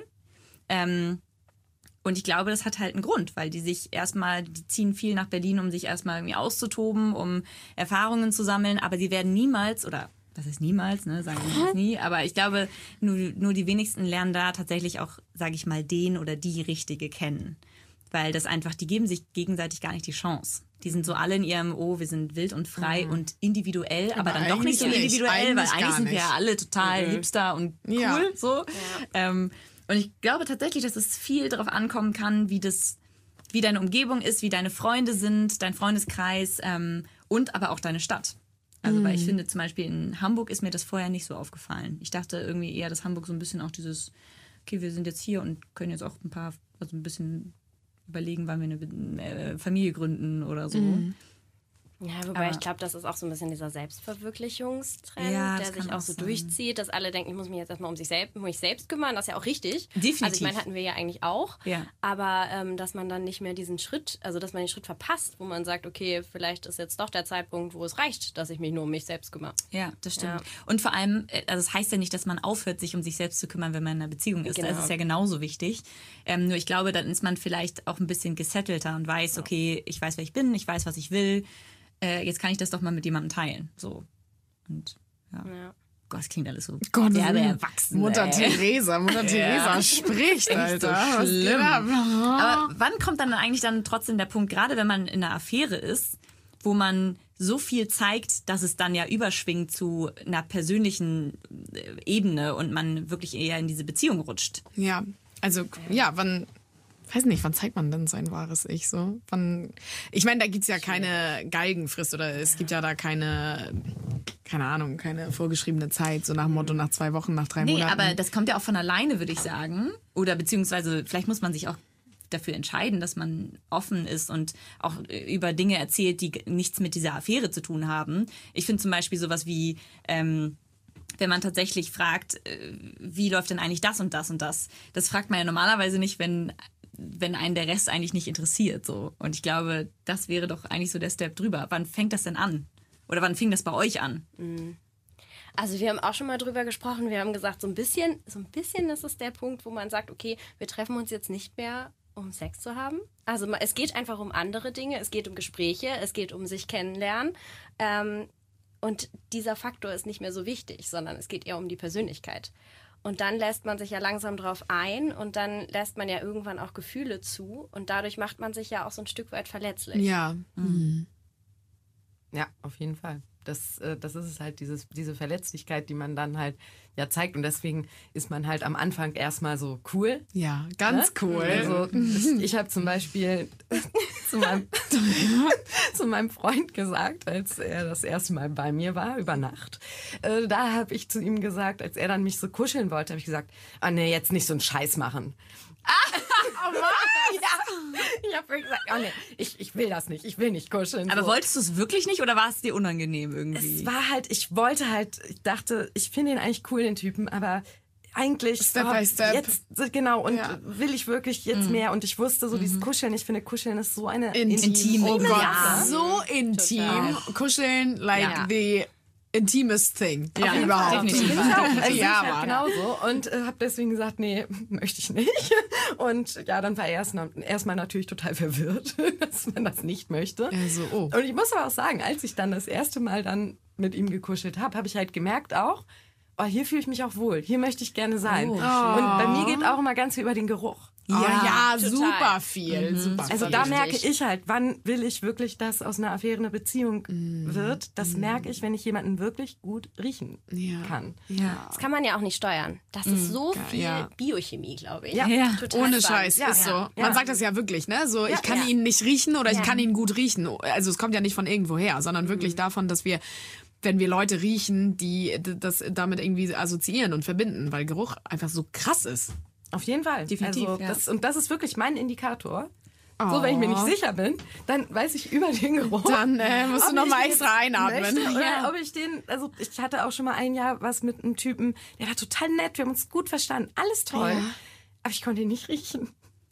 Ähm, und ich glaube, das hat halt einen Grund, weil die sich erstmal, die ziehen viel nach Berlin, um sich erstmal irgendwie auszutoben, um Erfahrungen zu sammeln, aber sie werden niemals, oder das ist niemals, ne, sagen wir jetzt nie, aber ich glaube, nur, nur die wenigsten lernen da tatsächlich auch, sage ich mal, den oder die Richtige kennen. Weil das einfach, die geben sich gegenseitig gar nicht die Chance. Die sind so alle in ihrem, oh, wir sind wild und frei mhm. und individuell, aber, aber dann doch nicht so individuell, nicht, weil eigentlich sind wir ja alle total mhm. hipster und cool, ja. so. Ja. Ähm, und ich glaube tatsächlich, dass es viel darauf ankommen kann, wie das, wie deine Umgebung ist, wie deine Freunde sind, dein Freundeskreis ähm, und aber auch deine Stadt. Also, weil ich finde, zum Beispiel in Hamburg ist mir das vorher nicht so aufgefallen. Ich dachte irgendwie eher, dass Hamburg so ein bisschen auch dieses, okay, wir sind jetzt hier und können jetzt auch ein paar, also ein bisschen überlegen, wann wir eine äh, Familie gründen oder so. Mhm. Ja, wobei aber ich glaube, das ist auch so ein bisschen dieser Selbstverwirklichungstrend, ja, der sich auch, auch so sein. durchzieht, dass alle denken, ich muss mich jetzt erstmal um sich selbst, um mich selbst kümmern. Das ist ja auch richtig. Definitiv. Also ich meine, hatten wir ja eigentlich auch. Ja. Aber ähm, dass man dann nicht mehr diesen Schritt, also dass man den Schritt verpasst, wo man sagt, okay, vielleicht ist jetzt doch der Zeitpunkt, wo es reicht, dass ich mich nur um mich selbst kümmere. Ja, das stimmt. Ja. Und vor allem, also es heißt ja nicht, dass man aufhört, sich um sich selbst zu kümmern, wenn man in einer Beziehung ist. Genau. Das ist ja genauso wichtig. Ähm, nur ich glaube, dann ist man vielleicht auch ein bisschen gesettelter und weiß, okay, ich weiß, wer ich bin, ich weiß, was ich will. Äh, jetzt kann ich das doch mal mit jemandem teilen. So. Und ja. ja. Gott, das klingt alles so Gott, derbe erwachsen. Mutter ey. Theresa, Mutter Theresa ja. spricht, Alter. So schlimm. Aber wann kommt dann eigentlich dann trotzdem der Punkt, gerade wenn man in einer Affäre ist, wo man so viel zeigt, dass es dann ja überschwingt zu einer persönlichen Ebene und man wirklich eher in diese Beziehung rutscht? Ja, also ja, wann... weiß nicht, wann zeigt man denn sein wahres Ich so? Wann, ich meine, da gibt's ja keine Galgenfrist oder es gibt ja da keine, keine Ahnung, keine vorgeschriebene Zeit, so nach dem Motto nach zwei Wochen, nach drei nee, Monaten. Nee, aber das kommt ja auch von alleine, würde ich sagen. Oder beziehungsweise vielleicht muss man sich auch dafür entscheiden, dass man offen ist und auch über Dinge erzählt, die nichts mit dieser Affäre zu tun haben. Ich finde zum Beispiel sowas wie... Ähm, wenn man tatsächlich fragt, wie läuft denn eigentlich das und das und das? Das fragt man ja normalerweise nicht, wenn, wenn einen der Rest eigentlich nicht interessiert. So. Und ich glaube, das wäre doch eigentlich so der Step drüber. Wann fängt das denn an? Oder wann fing das bei euch an? Also wir haben auch schon mal drüber gesprochen. Wir haben gesagt, so ein bisschen, so ein bisschen ist es der Punkt, wo man sagt, okay, wir treffen uns jetzt nicht mehr, um Sex zu haben. Also es geht einfach um andere Dinge. Es geht um Gespräche, es geht um sich kennenlernen. Ähm, Und dieser Faktor ist nicht mehr so wichtig, sondern es geht eher um die Persönlichkeit. Und dann lässt man sich ja langsam drauf ein und dann lässt man ja irgendwann auch Gefühle zu und dadurch macht man sich ja auch so ein Stück weit verletzlich. Ja. Mhm. Ja, auf jeden Fall. Das, äh, das ist es halt, dieses, diese Verletzlichkeit, die man dann halt ja zeigt. Und deswegen ist man halt am Anfang erstmal so cool. Ja, ganz ne? cool. Also ich, ich habe zum Beispiel zu, meinem, zu meinem Freund gesagt, als er das erste Mal bei mir war, über Nacht, äh, da habe ich zu ihm gesagt, als er dann mich so kuscheln wollte, habe ich gesagt, ah nee, jetzt nicht so einen Scheiß machen. Oh Mann. Ja, ich habe gesagt, oh nee, ich, ich will das nicht, ich will nicht kuscheln. Aber so. Wolltest du es wirklich nicht oder war es dir unangenehm irgendwie? Es war halt, ich wollte halt, ich dachte, ich finde ihn eigentlich cool, den Typen, aber eigentlich Step oh, by step. Jetzt genau und Ja. will ich wirklich jetzt mehr und ich wusste so dieses Kuscheln, ich finde Kuscheln ist so eine Intim. Intime Oh Gott, Sache. so intim. Kuscheln, like Ja. the intimest thing Ja, überhaupt. definitiv. Bin ich auch. Also Ja, ich halt Mann. genauso und äh, habe deswegen gesagt, nee, möchte ich nicht. Und ja, dann war er erst erstmal natürlich total verwirrt, dass man das nicht möchte. Also, oh. Und ich muss aber auch sagen, als ich dann das erste Mal dann mit ihm gekuschelt habe, habe ich halt gemerkt auch, oh, hier fühle ich mich auch wohl, hier möchte ich gerne sein. Und bei mir geht auch immer ganz viel über den Geruch. Oh, ja, total. super viel. Super Also viel. da merke ich halt, wann will ich wirklich, dass aus einer Affäre eine Beziehung wird. Das merke ich, wenn ich jemanden wirklich gut riechen Ja. kann. Ja. Das kann man ja auch nicht steuern. Das ist so viel ja. Biochemie, glaube ich. Ja. Ja. Total Ohne spannend. Scheiß, Ja, ist so. ja. Man Ja. sagt das ja wirklich, ne? So, ich kann ja. ihn nicht riechen oder ich Ja. kann ihn gut riechen. Also es kommt ja nicht von irgendwoher, sondern wirklich davon, dass wir, wenn wir Leute riechen, die d- das damit irgendwie assoziieren und verbinden, weil Geruch einfach so krass ist. Auf jeden Fall. Definitiv, Also ja. das, und das ist wirklich mein Indikator. So, wenn ich mir nicht sicher bin, dann weiß ich über den Geruch. Dann äh, musst du ob noch ich mal den extra einatmen. möchte Oder Ja. ob ich den, also ich hatte auch schon mal ein Jahr was mit einem Typen, der war total nett, wir haben uns gut verstanden, alles toll. Ja. Aber ich konnte ihn nicht riechen.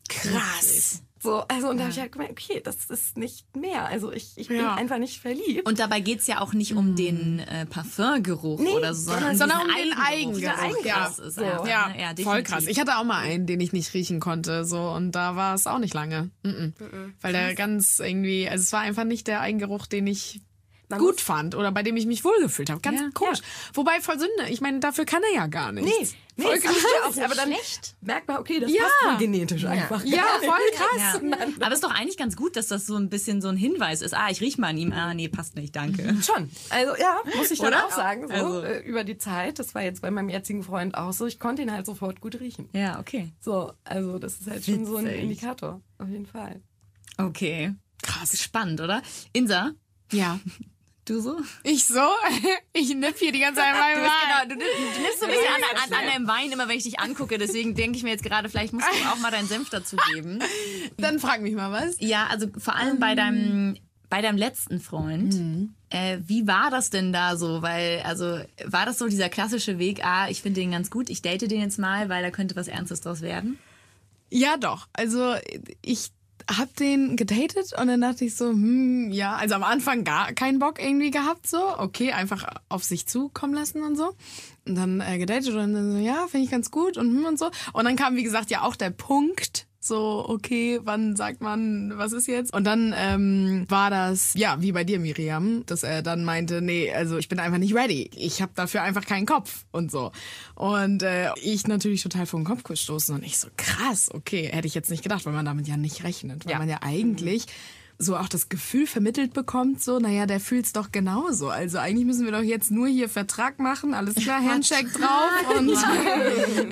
Krass. So, also und da habe ich halt gemerkt, okay, das ist nicht mehr. Also ich, ich bin Ja. einfach nicht verliebt. Und dabei geht's ja auch nicht um den äh, Parfumgeruch Nee, oder so, sondern, sondern diesen um den Eigengeruch. Eigengeruch. Der Ja, krass ist so. einfach, Ja, ne? ja voll definitiv. krass. Ich hatte auch mal einen, den ich nicht riechen konnte, so und da war es auch nicht lange, Mhm. weil der ganz irgendwie, also es war einfach nicht der Eigengeruch, den ich Man gut muss- fand oder bei dem ich mich wohlgefühlt habe. Ganz Ja. komisch. Wobei voll Sünde. Ich meine, dafür kann er ja gar nichts. Nee, nee, voll ist krass. nicht, aber dann merkt man, okay, das Ja. passt wohl genetisch einfach. Ja, voll krass. Ja. Aber es ist doch eigentlich ganz gut, dass das so ein bisschen so ein Hinweis ist. Ah, ich riech mal an ihm. Ah, nee, passt nicht, danke. Schon. Also ja, muss ich dann Oder? auch sagen, so Also- äh, über die Zeit, das war jetzt bei meinem jetzigen Freund auch so, ich konnte ihn halt sofort gut riechen. Ja, okay. So, also das ist halt schon so ein Witzig. Indikator, auf jeden Fall. Okay. Krass. Spannend, oder? Insa, Ja. du so? Ich so? Ich nipp hier die ganze Zeit mal Du, bist, genau, du, nimm- du nimmst so ein bisschen an, an, an deinem Wein immer, wenn ich dich angucke. Deswegen denke ich mir jetzt gerade, vielleicht musst du auch mal deinen Senf dazu geben. Dann frag mich mal was. Ja, also vor allem bei deinem, bei deinem letzten Freund. Äh, wie war das denn da so? Weil, also, war das so dieser klassische Weg, ah, ich finde den ganz gut, ich date den jetzt mal, weil da könnte was Ernstes draus werden? Ja, doch. Also ich hab den gedatet und dann dachte ich so, hm, ja, also am Anfang gar keinen Bock irgendwie gehabt, so, okay, einfach auf sich zukommen lassen und so. Und dann äh, gedatet und dann so, ja, finde ich ganz gut und hm und so. Und dann kam, wie gesagt, ja auch der Punkt, so, okay, wann sagt man, was ist jetzt? Und dann ähm, war das, ja, wie bei dir, Miriam, dass er dann meinte, nee, also ich bin einfach nicht ready. Ich habe dafür einfach keinen Kopf und so. Und äh, ich natürlich total vor den Kopf gestoßen und ich so, krass, okay, hätte ich jetzt nicht gedacht, weil man damit ja nicht rechnet. Weil Ja. man ja eigentlich so auch das Gefühl vermittelt bekommt, so, naja, der fühlt's doch genauso. Also eigentlich müssen wir doch jetzt nur hier Vertrag machen, alles klar, Handshake drauf und, und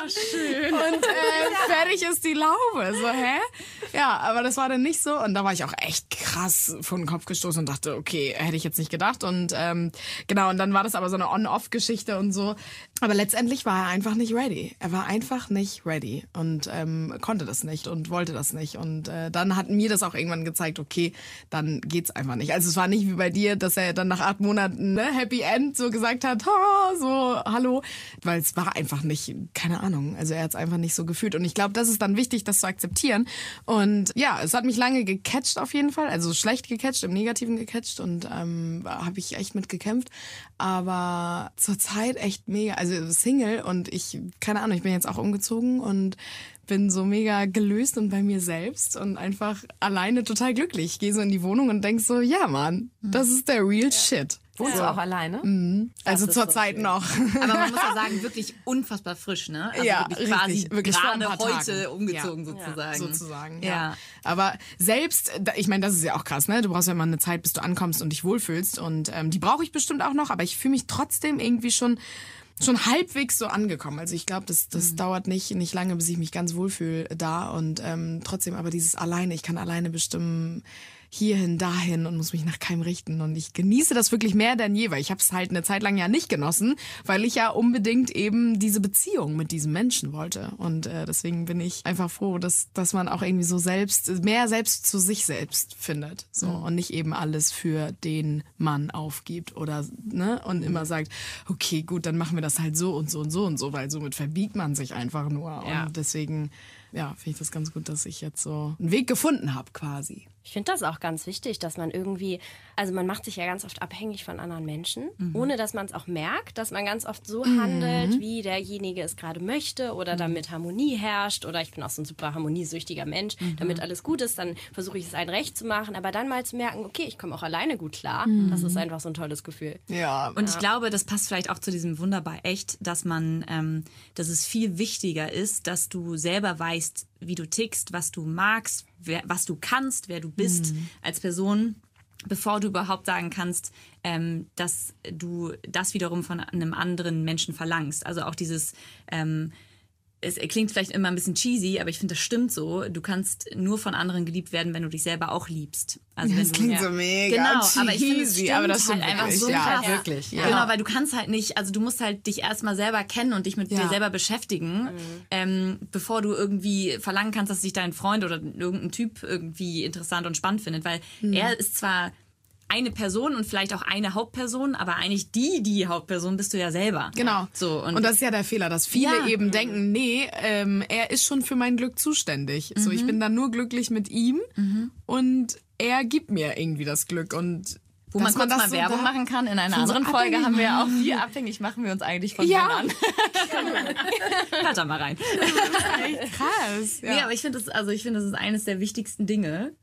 äh, fertig ist die Laube. So, hä? Ja, aber das war dann nicht so und da war ich auch echt krass vor den Kopf gestoßen und dachte, okay, hätte ich jetzt nicht gedacht und ähm, genau, und dann war das aber so eine On-Off-Geschichte und so. Aber letztendlich war er einfach nicht ready. Er war einfach nicht ready und ähm, konnte das nicht und wollte das nicht und äh, dann hat mir das auch irgendwann gezeigt, okay, dann geht's einfach nicht. Also es war nicht wie bei dir, dass er dann nach acht Monaten ne, Happy End so gesagt hat, ha, so, hallo, weil es war einfach nicht, keine Ahnung, also er hat es einfach nicht so gefühlt und ich glaube, das ist dann wichtig, das zu akzeptieren und ja, es hat mich lange gecatcht auf jeden Fall, also schlecht gecatcht, im Negativen gecatcht und ähm, habe ich echt mit gekämpft, aber zurzeit echt mega, also Single und ich, keine Ahnung, ich bin jetzt auch umgezogen und bin so mega gelöst und bei mir selbst und einfach alleine total glücklich. Ich gehe so in die Wohnung und denk so, ja Mann, das ist der real shit. Wohnst du auch alleine? Also ist zur so Zeit schön. noch. Aber man muss ja sagen, wirklich unfassbar frisch, ne? Also Ja, wirklich richtig, quasi wirklich vor ein gerade paar heute Tagen. umgezogen Ja. sozusagen. Sozusagen, ja. Ja. Aber selbst, da- ich meine, das ist ja auch krass, ne? Du brauchst ja immer eine Zeit, bis du ankommst und dich wohlfühlst. Und ähm, die brauche ich bestimmt auch noch, aber ich fühle mich trotzdem irgendwie schon schon halbwegs so angekommen. Also ich glaube, das, das mhm. dauert nicht, nicht lange, bis ich mich ganz wohlfühle da. Und ähm, trotzdem aber dieses alleine, ich kann alleine bestimmen, hierhin, dahin und muss mich nach keinem richten. Und ich genieße das wirklich mehr denn je, weil ich habe es halt eine Zeit lang ja nicht genossen, weil ich ja unbedingt eben diese Beziehung mit diesem Menschen wollte. Und äh, deswegen bin ich einfach froh, dass, dass man auch irgendwie so selbst, mehr selbst zu sich selbst findet. So mhm. und nicht eben alles für den Mann aufgibt oder, ne, und immer sagt, okay, gut, dann machen wir das halt so und so und so und so, weil somit verbiegt man sich einfach nur. Ja. Und deswegen, ja, finde ich das ganz gut, dass ich jetzt so einen Weg gefunden habe quasi. Ich finde das auch ganz wichtig, dass man irgendwie, also man macht sich ja ganz oft abhängig von anderen Menschen, mhm. ohne dass man es auch merkt, dass man ganz oft so mhm. handelt, wie derjenige es gerade möchte oder mhm. damit Harmonie herrscht oder ich bin auch so ein super harmoniesüchtiger Mensch, mhm. damit alles gut ist, dann versuche ich es allen recht zu machen, aber dann mal zu merken, okay, ich komme auch alleine gut klar, mhm. das ist einfach so ein tolles Gefühl. Ja. Und ich glaube, das passt vielleicht auch zu diesem Wunderbar echt, dass man, ähm, dass es viel wichtiger ist, dass du selber weißt, wie du tickst, was du magst, wer, was du kannst, wer du bist mhm. als Person, bevor du überhaupt sagen kannst, ähm, dass du das wiederum von einem anderen Menschen verlangst. Also auch dieses, ähm, es klingt vielleicht immer ein bisschen cheesy, aber ich finde, das stimmt so. Du kannst nur von anderen geliebt werden, wenn du dich selber auch liebst. Also das wenn klingt du, so mega genau, cheesy, aber ich finde, es stimmt aber das stimmt halt einfach wirklich. so Ja, krass. wirklich, ja. Genau, weil du kannst halt nicht, also du musst halt dich erstmal selber kennen und dich mit Ja. dir selber beschäftigen, mhm. ähm, bevor du irgendwie verlangen kannst, dass sich dein Freund oder irgendein Typ irgendwie interessant und spannend findet, weil mhm. er ist zwar eine Person und vielleicht auch eine Hauptperson, aber eigentlich die, die Hauptperson bist du ja selber. Genau. So, und, und das ist ja der Fehler, dass viele Ja. eben denken, nee, ähm, er ist schon für mein Glück zuständig. So, ich bin dann nur glücklich mit ihm und er gibt mir irgendwie das Glück und wo man dass kurz das mal so Werbung da- machen kann. In einer von so anderen Folge abhängig haben wir ja auch machen. wie abhängig machen wir uns eigentlich von Ja. Männern. Hört da mal rein. Krass. Ja. Nee, aber ich finde das, also ich finde, das ist eines der wichtigsten Dinge.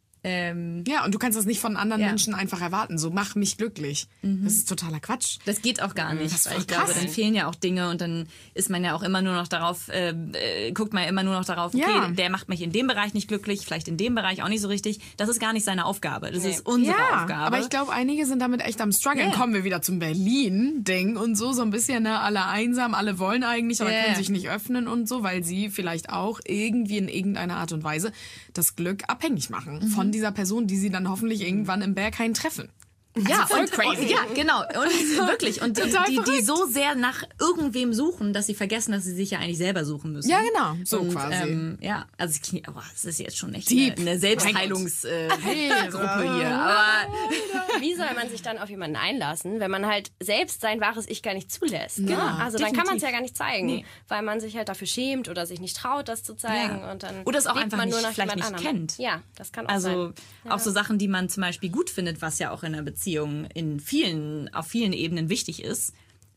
Ähm, ja, und du kannst das nicht von anderen Ja. Menschen einfach erwarten. So, mach mich glücklich. Das ist totaler Quatsch. Das geht auch gar nicht. Das ist weil voll ich glaube, krass. dann fehlen ja auch Dinge und dann ist man ja auch immer nur noch darauf, äh, äh, guckt man ja immer nur noch darauf, okay, Ja. der macht mich in dem Bereich nicht glücklich, vielleicht in dem Bereich auch nicht so richtig. Das ist gar nicht seine Aufgabe. Das ist unsere ja, Aufgabe. aber ich glaube, einige sind damit echt am struggeln. Ja. Kommen wir wieder zum Berlin-Ding und so, so ein bisschen, ne, alle einsam, alle wollen eigentlich, aber Ja. können sich nicht öffnen und so, weil sie vielleicht auch irgendwie in irgendeiner Art und Weise das Glück abhängig machen Mhm. von dieser Person, die sie dann hoffentlich irgendwann im Berghain treffen. Ja, voll und, crazy. Und, ja, genau. Und wirklich. Und die, Total die, die verrückt. so sehr nach irgendwem suchen, dass sie vergessen, dass sie sich ja eigentlich selber suchen müssen. Ja, genau, so und, quasi. Ähm, ja, also es klingt, oh, das ist jetzt schon echt Deep. eine, eine Selbstheilungsgruppe äh, Gruppe hier. Aber Wie soll man sich dann auf jemanden einlassen, wenn man halt selbst sein wahres Ich gar nicht zulässt? Ne? Ja, Also dann kann man es definitiv. ja gar nicht zeigen, Nee. weil man sich halt dafür schämt oder sich nicht traut, das zu zeigen. Ja. Und dann Oder es auch lebt einfach man nur nicht- nach vielleicht jemand nicht anderem. kennt. Ja, das kann auch Also sein. auch so Sachen, die man zum Beispiel gut findet, was ja auch in einer Beziehung in vielen, auf vielen Ebenen wichtig ist.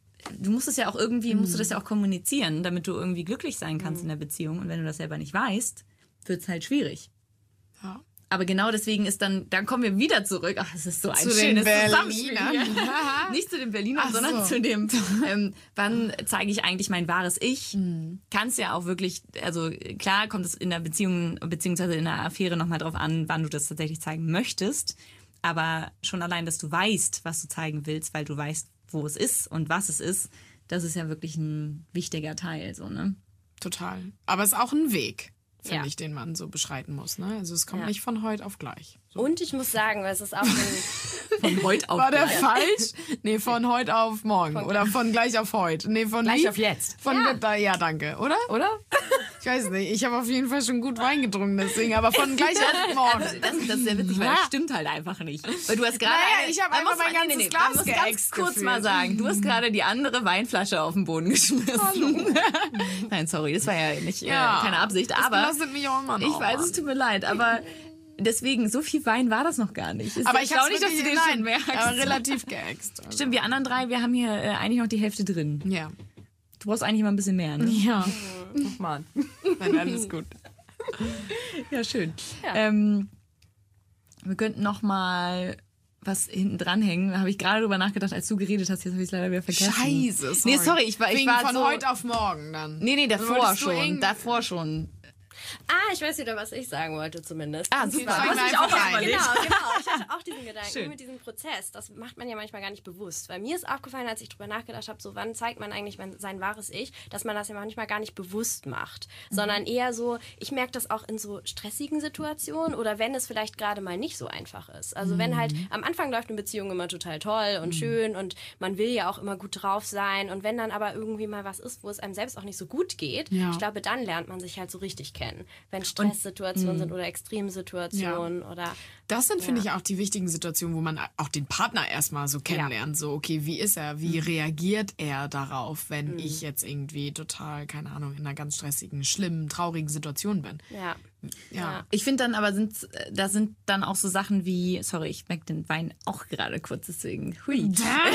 Du musst es ja auch irgendwie, musst du das ja auch kommunizieren, damit du irgendwie glücklich sein kannst in der Beziehung. Und wenn du das selber nicht weißt, wird es halt schwierig. Ja. Aber genau deswegen ist dann, dann kommen wir wieder zurück. Ach, es ist so ein Zu den schönes Zusammenspiel. Berlinern. hier. Nicht zu den Berlinern, Ach sondern so. zu dem, ähm, wann zeige ich eigentlich mein wahres Ich? Mhm. Kannst ja auch wirklich, also klar kommt es in der Beziehung, beziehungsweise in der Affäre nochmal drauf an, wann du das tatsächlich zeigen möchtest. Aber schon allein, dass du weißt, was du zeigen willst, weil du weißt, wo es ist und was es ist, das ist ja wirklich ein wichtiger Teil, so, ne? Total. Aber es ist auch ein Weg, finde Ja. ich, den man so beschreiten muss. Ne? Also es kommt Ja. nicht von heute auf gleich. So. Und ich muss sagen, es ist auch ein Von heute auf War der gleich. falsch? Nee, von heute auf morgen. Oder von gleich auf heute. Nee, von Gleich wie? auf jetzt. Von ja. ja, danke. Oder? Oder? Ich weiß nicht. Ich habe auf jeden Fall schon gut Wein getrunken, deswegen. Aber von gleich auf morgen. Also das, das ist sehr witzig, weil Ja. das stimmt halt einfach nicht. Weil du hast gerade Naja, eine- ich hab man einfach muss mein mal- ganzes man Glas muss ganz geäxt kurz gefühlt. mal sagen, du hast gerade die andere Weinflasche auf den Boden geschmissen. Nein, sorry, das war ja nicht Ja. äh, keine Absicht, Das aber belastet mich auch immer noch. ich weiß, Mann. es tut mir leid, aber deswegen, so viel Wein war das noch gar nicht. Ist Aber ich habe nicht, dass du den schon merkst. aber relativ geäxt. Also. Stimmt, wir anderen drei, wir haben hier äh, eigentlich noch die Hälfte drin. Ja. Du brauchst eigentlich mal ein bisschen mehr, ne? Ja. Mann. Nein, alles gut. Ja, schön. Ähm, wir könnten noch mal was hinten dranhängen. Da habe ich gerade drüber nachgedacht, als du geredet hast. Jetzt habe ich es leider wieder vergessen. Scheiße, sorry. Nee, sorry, ich war, ich Wegen war von so, heute auf morgen dann. Nee, nee, davor Wolltest du schon. irgend- Davor schon. Ah, ich weiß wieder, was ich sagen wollte zumindest. Ah, Und super. zwar- Du hast Was dich ich auch auch rein. überlegt. Genau, genau. Ich hatte auch diesen Gedanken Schön. mit diesem Prozess. Das macht man ja manchmal gar nicht bewusst. Weil mir ist aufgefallen, als ich drüber nachgedacht habe, so wann zeigt man eigentlich sein wahres Ich, dass man das ja manchmal gar nicht bewusst macht. Mhm. Sondern eher so, ich merke das auch in so stressigen Situationen oder wenn es vielleicht gerade mal nicht so einfach ist. Also mhm. wenn halt am Anfang läuft eine Beziehung immer total toll und mhm. schön und man will ja auch immer gut drauf sein. Und wenn dann aber irgendwie mal was ist, wo es einem selbst auch nicht so gut geht, Ja. ich glaube, dann lernt man sich halt so richtig kennen. Wenn Stresssituationen sind oder Extremsituationen Ja. oder Das sind, Ja. finde ich, auch die wichtigen Situationen, wo man auch den Partner erstmal so kennenlernt. So, okay, wie ist er? Wie reagiert er darauf, wenn Mhm. ich jetzt irgendwie total, keine Ahnung, in einer ganz stressigen, schlimmen, traurigen Situation bin? ja. Ja. Ich finde dann aber, sind, da sind dann auch so Sachen wie, sorry, ich merke den Wein auch gerade kurz, deswegen, hui.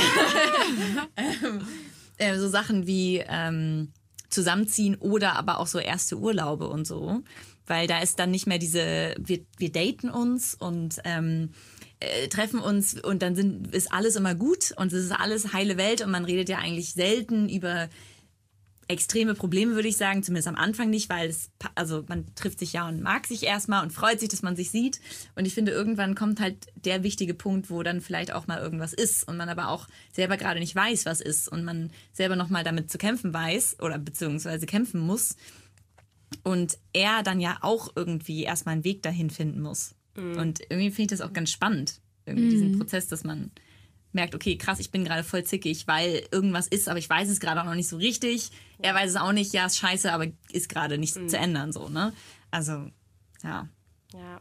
ähm, äh, so Sachen wie ähm, zusammenziehen oder aber auch so erste Urlaube und so. Weil da ist dann nicht mehr diese, wir, wir daten uns und ähm, äh, treffen uns und dann sind, ist alles immer gut und es ist alles heile Welt und man redet ja eigentlich selten über extreme Probleme, würde ich sagen, zumindest am Anfang nicht, weil es, also man trifft sich ja und mag sich erstmal und freut sich, dass man sich sieht. Und ich finde, irgendwann kommt halt der wichtige Punkt, wo dann vielleicht auch mal irgendwas ist und man aber auch selber gerade nicht weiß, was ist und man selber nochmal damit zu kämpfen weiß oder beziehungsweise kämpfen muss. Und er dann ja auch irgendwie erstmal einen Weg dahin finden muss. Mhm. Und irgendwie finde ich das auch ganz spannend, irgendwie mhm. diesen Prozess, dass man merkt, okay, krass, ich bin gerade voll zickig, weil irgendwas ist, aber ich weiß es gerade auch noch nicht so richtig. Ja. Er weiß es auch nicht, ja, ist scheiße, aber ist gerade nicht mhm. zu ändern, so, ne? Also, ja. Ja.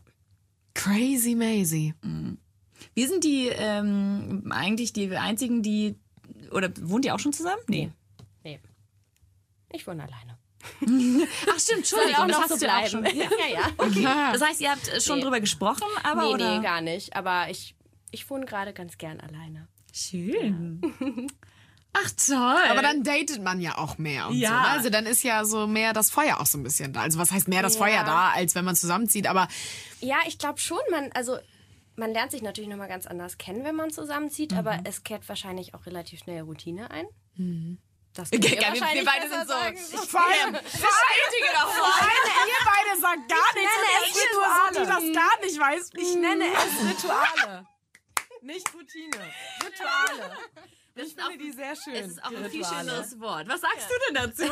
Crazy Maisie. Mhm. Wir sind die, ähm, eigentlich die einzigen, die, oder wohnt ihr auch schon zusammen? Nee. Nee. Ich wohne alleine. Ach stimmt, Entschuldigung, auch das noch hast so du auch bleiben. schon. Ja. Ja, ja. Okay. Das heißt, ihr habt schon Nee. drüber gesprochen, aber Nee, oder? nee, gar nicht. Aber ich, ich wohne gerade ganz gern alleine. Schön. Ach toll. Aber dann datet man ja auch mehr und Ja. so. Ne? Also dann ist ja so mehr das Feuer auch so ein bisschen da. Also was heißt mehr das Ja. Feuer da, als wenn man zusammenzieht? Aber Ja, ich glaube schon, man, also man lernt sich natürlich nochmal ganz anders kennen, wenn man zusammenzieht, Mhm. aber es kehrt wahrscheinlich auch relativ schnell Routine ein. Mhm. Das Ja, könnt ihr wir- wir wahrscheinlich beide besser sind so- sagen. vor allem, vor allem ihr beide sagt gar nichts. nenne Ich es bin nur so, die Rituale. das gar nicht weiß. Ich nenne es Rituale. Nicht Routine. Rituale. Ich finde die sehr schön. Es ist auch die ein viel Rituale. schöneres Wort. Was sagst du denn dazu?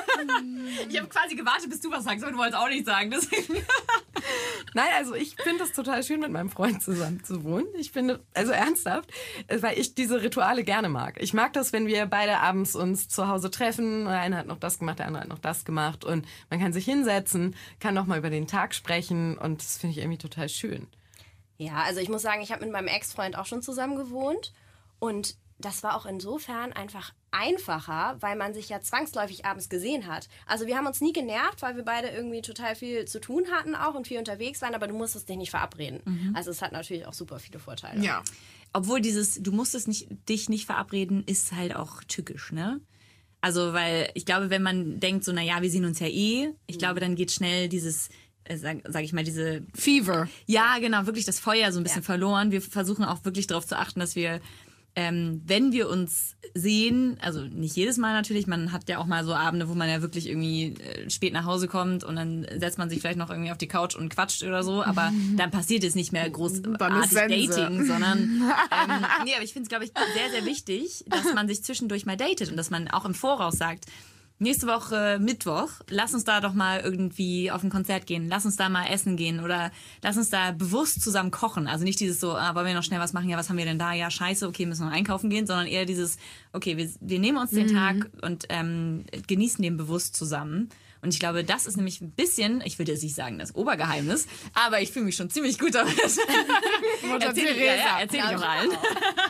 Ich habe quasi gewartet, bis du was sagst, aber du wolltest auch nicht sagen. Deswegen. Nein, also ich finde es total schön, mit meinem Freund zusammen zu wohnen. Ich finde, also ernsthaft, weil ich diese Rituale gerne mag. Ich mag das, wenn wir beide abends uns zu Hause treffen. Der eine hat noch das gemacht, der andere hat noch das gemacht. Und man kann sich hinsetzen, kann noch mal über den Tag sprechen. Und das finde ich irgendwie total schön. Ja, also ich muss sagen, ich habe mit meinem Ex-Freund auch schon zusammen gewohnt und das war auch insofern einfach einfacher, weil man sich ja zwangsläufig abends gesehen hat. Also wir haben uns nie genervt, weil wir beide irgendwie total viel zu tun hatten auch und viel unterwegs waren, aber du musstest dich nicht verabreden. Mhm. Also es hat natürlich auch super viele Vorteile. Ja. Obwohl dieses, du musstest nicht, dich nicht verabreden, ist halt auch tückisch, ne? Also, weil ich glaube, wenn man denkt so, naja, wir sehen uns ja eh, ich glaube, dann geht schnell dieses, äh, sag, sag ich mal, diese Fever. Ja, genau, wirklich das Feuer so ein bisschen Ja. verloren. Wir versuchen auch wirklich darauf zu achten, dass wir, ähm, wenn wir uns sehen, also nicht jedes Mal natürlich, man hat ja auch mal so Abende, wo man ja wirklich irgendwie äh, spät nach Hause kommt und dann setzt man sich vielleicht noch irgendwie auf die Couch und quatscht oder so, aber dann passiert es nicht mehr Dann großartig ist Sense. Dating, sondern ähm, nee, aber ich finde es, glaube ich, sehr, sehr wichtig, dass man sich zwischendurch mal datet und dass man auch im Voraus sagt, nächste Woche Mittwoch, lass uns da doch mal irgendwie auf ein Konzert gehen, lass uns da mal essen gehen oder lass uns da bewusst zusammen kochen. Also nicht dieses so, ah, wollen wir noch schnell was machen, ja, was haben wir denn da? Ja, scheiße, okay, müssen wir einkaufen gehen, sondern eher dieses, okay, wir, wir nehmen uns den Mhm. Tag und ähm, genießen den bewusst zusammen. Und ich glaube, das ist nämlich ein bisschen, ich würde jetzt nicht sagen das Obergeheimnis, aber ich fühle mich schon ziemlich gut damit. Mutter erzähl ich, ja, Teresa. ja, erzähl ich auch allen.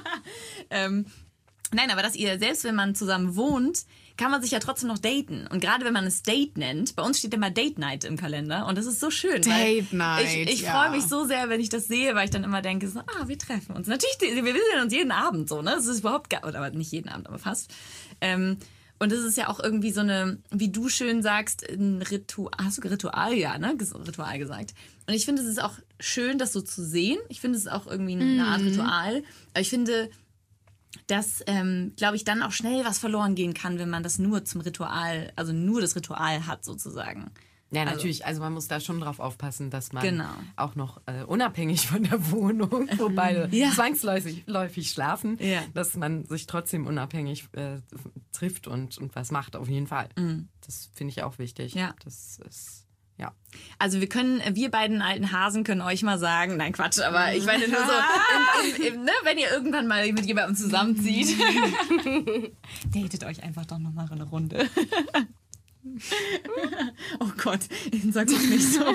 ähm, nein, aber dass ihr, selbst wenn man zusammen wohnt, kann man sich ja trotzdem noch daten. Und gerade wenn man es Date nennt, bei uns steht immer Date Night im Kalender und das ist so schön. weil Date Night, Ich, ich ja. freue mich so sehr, wenn ich das sehe, weil ich dann immer denke, so, ah, wir treffen uns. Natürlich, wir sehen uns jeden Abend so, ne? Das ist überhaupt gar, oder nicht jeden Abend, aber fast. Ähm, Und das ist ja auch irgendwie so eine, wie du schön sagst, ein Ritual, hast du Ritual, ja, ne? Ritual gesagt. Und ich finde, es ist auch schön, das so zu sehen. Ich finde, es ist auch irgendwie eine Art Ritual. Aber ich finde, dass, ähm, glaube ich, dann auch schnell was verloren gehen kann, wenn man das nur zum Ritual, also nur das Ritual hat sozusagen. Ja, natürlich. Also man muss da schon drauf aufpassen, dass man Genau. auch noch äh, unabhängig von der Wohnung, wo beide Ja. zwangsläufig läufig schlafen, Ja. dass man sich trotzdem unabhängig äh, trifft und, und was macht, auf jeden Fall. Mhm. Das finde ich auch wichtig. Ja. Das ist, ja. Also wir können, wir beiden alten Hasen können euch mal sagen, nein Quatsch, aber ich meine nur so, im, im, im, ne, wenn ihr irgendwann mal mit jemandem zusammenzieht, datet euch einfach doch noch mal eine Runde. Oh Gott, sag doch nicht so.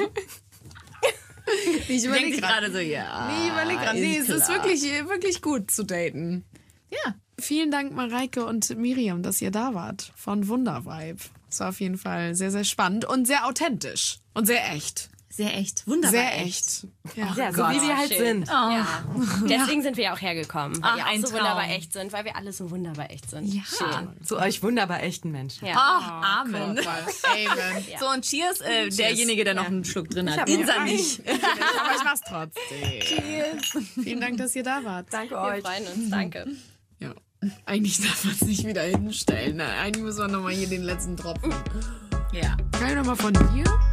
Ich überlege gerade so, ja. Nee, ich überlege gerade. Nee, es ist klar. wirklich, wirklich gut zu daten. Ja. Vielen Dank, Mareike und Miriam, dass ihr da wart von Wundervibe. Es war auf jeden Fall sehr, sehr spannend und sehr authentisch und sehr echt. Sehr echt, wunderbar. Sehr echt. Ja. Ja, so wie wir halt sind. Ja. Deswegen sind wir ja auch hergekommen, weil Ach, wir ein auch so Traum. wunderbar echt sind, weil wir alle so wunderbar echt sind. Ja. Schön. Zu euch wunderbar echten Menschen. Ja. Ach, Amen. Amen. So, und cheers, äh, derjenige, der noch einen Schluck drin hat. hab Insa noch nicht. Aber ich mach's trotzdem. Cheers. Vielen Dank, dass ihr da wart. Danke Wir euch. freuen uns, danke. Ja. Eigentlich darf man es nicht wieder hinstellen. Ne? Eigentlich muss man nochmal hier den letzten Tropfen. Ja. Kann ich nochmal von dir?